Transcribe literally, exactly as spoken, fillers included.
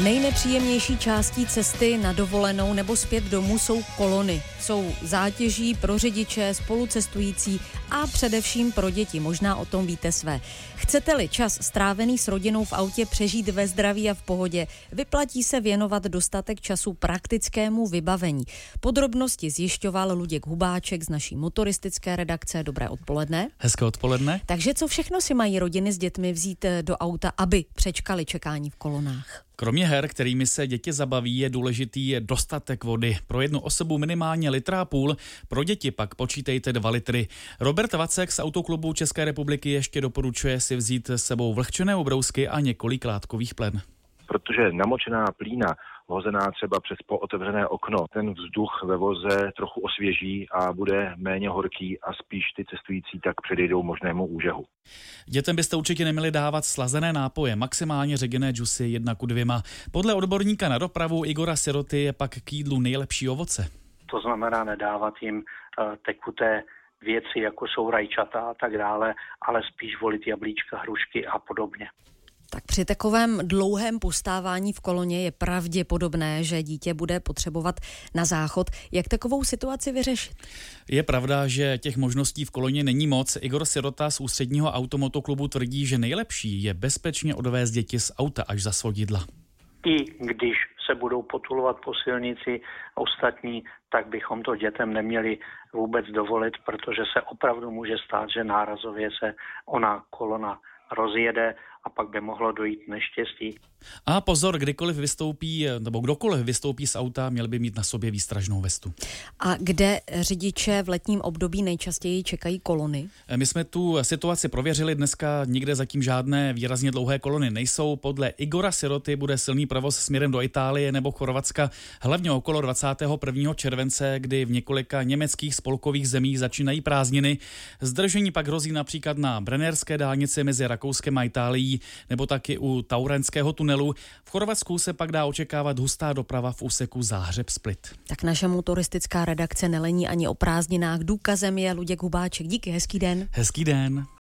Nejnepříjemnější částí cesty na dovolenou nebo zpět domů jsou kolony. Jsou zátěží pro řidiče, spolucestující a především pro děti. Možná o tom víte své. Chcete-li čas strávený s rodinou v autě přežít ve zdraví a v pohodě, vyplatí se věnovat dostatek času praktickému vybavení. Podrobnosti zjišťoval Luděk Hubáček z naší motoristické redakce. Dobré odpoledne. Hezké odpoledne. Takže co všechno si mají rodiny s dětmi vzít do auta, aby přečkali čekání v kolonách? Kromě her, kterými se děti zabaví, je důležitý dostatek vody. Pro jednu osobu minimálně litra a půl, pro děti pak počítejte dva litry. Robert Vacek z Autoklubu České republiky ještě doporučuje si vzít s sebou vlhčené ubrousky a několik látkových plen. Protože namočená plína, hozená třeba přes pootevřené okno, ten vzduch ve voze trochu osvěží a bude méně horký a spíš ty cestující tak předejdou možnému úžahu. Dětem byste určitě neměli dávat slazené nápoje, maximálně ředěné džusy jedna ku dvěma. Podle odborníka na dopravu Igora Siroty je pak k jídlu nejlepší ovoce. To znamená nedávat jim tekuté věci, jako jsou rajčata a tak dále, ale spíš volit jablíčka, hrušky a podobně. Tak při takovém dlouhém postávání v koloně je pravděpodobné, že dítě bude potřebovat na záchod. Jak takovou situaci vyřešit? Je pravda, že těch možností v koloně není moc. Igor Sirota z Ústředního automotoklubu tvrdí, že nejlepší je bezpečně odvést děti z auta až za svodidla. I když se budou potulovat po silnici ostatní, tak bychom to dětem neměli vůbec dovolit, protože se opravdu může stát, že nárazově se ona kolona rozjede a pak by mohlo dojít neštěstí. A pozor, kdykoliv vystoupí, nebo kdokoliv vystoupí z auta, měl by mít na sobě výstražnou vestu. A kde řidiče v letním období nejčastěji čekají kolony? My jsme tu situaci prověřili, dneska nikde zatím žádné výrazně dlouhé kolony nejsou. Podle Igora Siroty bude silný provoz směrem do Itálie nebo Chorvatska, hlavně okolo dvacátého prvního července, kdy v několika německých spolkových zemích začínají prázdniny. Zdržení pak hrozí například na Brennerské dálnici mezi Rakouskem a Itálií, nebo taky u Taurenského tunelu. V Chorvatsku se pak dá očekávat hustá doprava v úseku Záhřeb-Split. Tak naše motoristická redakce nelení ani o prázdninách. Důkazem je Luděk Hubáček. Díky, hezký den. Hezký den.